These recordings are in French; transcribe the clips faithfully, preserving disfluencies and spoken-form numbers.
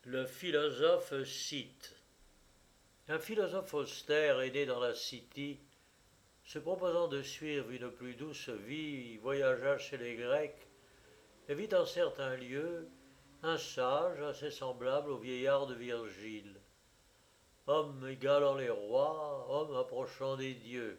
Le philosophe cite. Un philosophe austère est né dans la City, se proposant de suivre une plus douce vie, voyagea chez les Grecs et vit en certains lieux un sage assez semblable au vieillard de Virgile. Homme égalant les rois, homme approchant des dieux.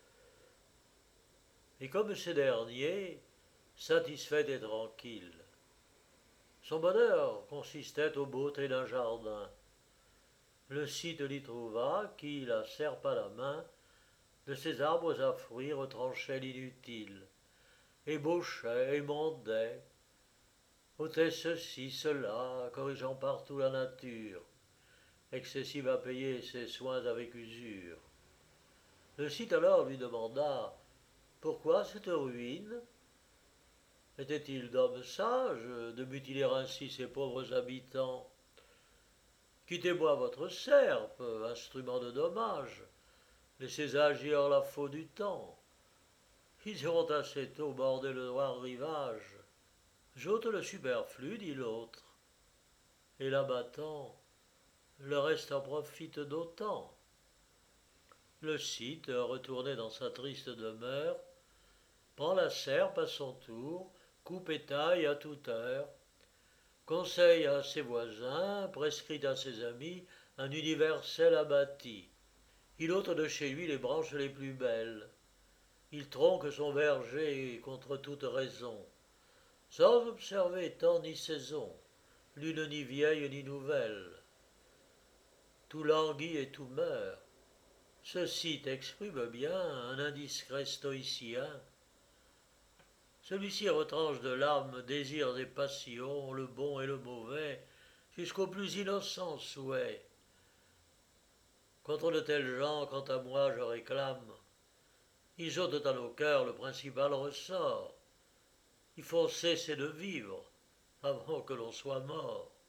Et comme ces derniers, satisfait et tranquille. Son bonheur consistait aux beautés d'un jardin. Le Cid l'y trouva, qui, la serpe à la main, de ses arbres à fruits retranchait l'inutile, ébauchait, émondait, ôtait ceci, cela, corrigeant partout la nature, excessive à payer ses soins avec usure. Le Cid alors lui demanda pourquoi cette ruine? Était-il d'homme sage de mutiler ainsi ses pauvres habitants? Quittez-moi votre serpe, instrument de dommage, laissez agir la faux du temps. Ils iront assez tôt border le noir rivage. J'ôte le superflu, dit l'autre, et l'abattant, le reste en profite d'autant. Le Cid, retourné dans sa triste demeure, prend la serpe à son tour, coupe et taille à toute heure, conseille à ses voisins, prescrit à ses amis, un universel abattis. Il ôte de chez lui les branches les plus belles. Il tronque son verger contre toute raison, sans observer temps ni saison, l'une ni vieille ni nouvelle. Tout languit et tout meurt. Ceci t'exprime bien un indiscret stoïcien. Celui-ci retranche de l'âme désirs et passions, le bon et le mauvais, jusqu'aux plus innocents souhaits. Contre de tels gens, quant à moi, je réclame. Ils ôtent à nos cœurs le principal ressort. Il faut cesser de vivre avant que l'on soit mort.